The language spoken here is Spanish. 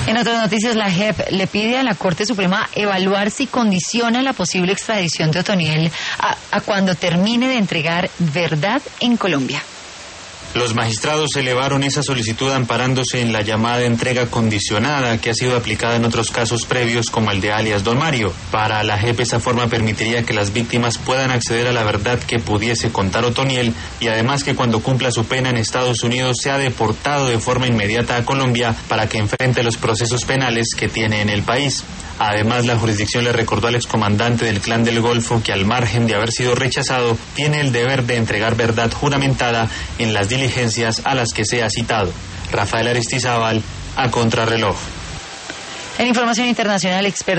En otras noticias, la JEP le pide a la Corte Suprema evaluar si condiciona la posible extradición de Otoniel a cuando termine de entregar verdad en Colombia. Los magistrados elevaron esa solicitud amparándose en la llamada entrega condicionada que ha sido aplicada en otros casos previos como el de alias Don Mario. Para la JEP esa forma permitiría que las víctimas puedan acceder a la verdad que pudiese contar Otoniel y además que cuando cumpla su pena en Estados Unidos sea deportado de forma inmediata a Colombia para que enfrente los procesos penales que tiene en el país. Además, la jurisdicción le recordó al excomandante del Clan del Golfo que al margen de haber sido rechazado, tiene el deber de entregar verdad juramentada en las diligencias a las que sea citado. Rafael Aristizábal, a Contrarreloj. En información internacional, expertos